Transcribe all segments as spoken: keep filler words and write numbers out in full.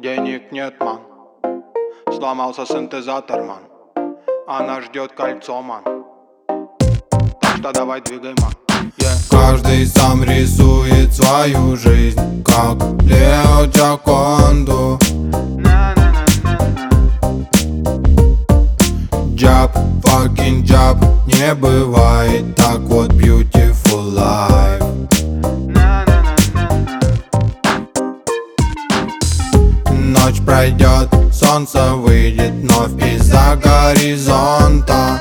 Денег нет, ман. Сломался синтезатор, ман. Она ждет кольцо, ман. Так что давай двигай, ман. Yeah. Каждый сам рисует свою жизнь, как Лео Джаконду. Джаб, fucking джаб, не бывает так вот beautiful life. Ночь пройдет, солнце выйдет вновь из-за горизонта.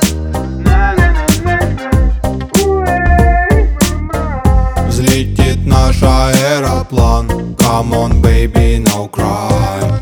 Взлетит наш аэроплан. Come on, baby, no cry.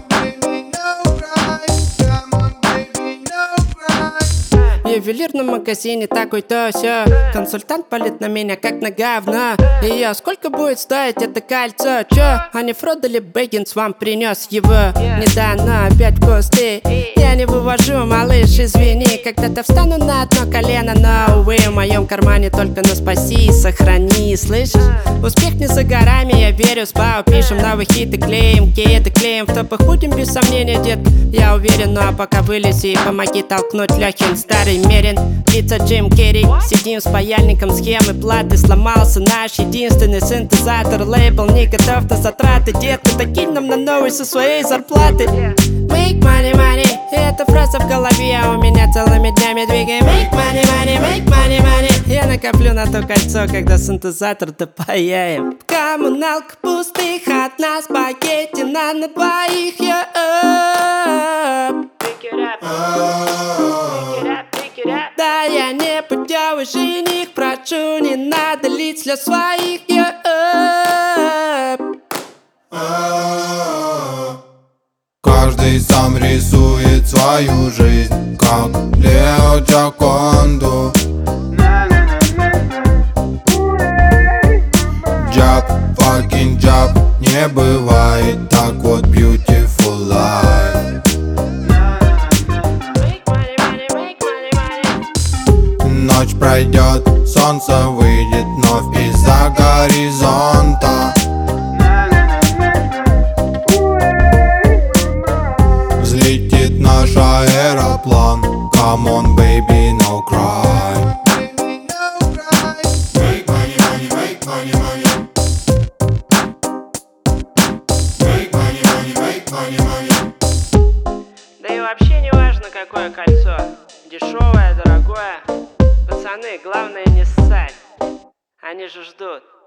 В ювелирном магазине такой-то всё. Консультант палит на меня как на говно. И я, сколько будет стоить это кольцо? Чё? А не Фродо ли Бэггинс вам принес его? Недавно опять в кусты. Я не вывожу, малыш, извини. Когда-то встану на одно колено, но, увы, в моем кармане только на спаси и сохрани. Слышишь? Успех не за горами, я верю, спау. Пишем новые хиты, клеим, кейты, клеим. В топах будем без сомнения, дед. Я уверен, ну а пока вылези и помоги толкнуть легким старый мерен. Лица Джим Керри. Сидим с паяльником, схемы платы. Сломался наш единственный синтезатор. Лейбл не готов на затраты. Детка, докинь нам на новый со своей зарплаты. Make money, money. Это фраза в голове, а у меня целыми днями двигаем. Make money, money, make money, money. Я накоплю на то кольцо, когда синтезатор допаяем. Коммуналка пустых, от нас пакете на на двоих. Yeah, up. Pick it up. Pick it up, pick it up. Да, я не путевый жених, прошу, не надо лить для своих. Yeah, up. Каждый сам рисует свою жизнь, как Лео Джаконду. Джаб, fucking джаб, не бывает так вот beautiful life. Ночь пройдет, солнце выйдет вновь из-за горизонта. Взлетит наш аэроплан. Come on, baby, no cry. Make money, money, make money, money. Make money, money, make money, money. Да и вообще не важно, какое кольцо. Дешевое, дорогое. Пацаны, главное не ссать. Они же ждут.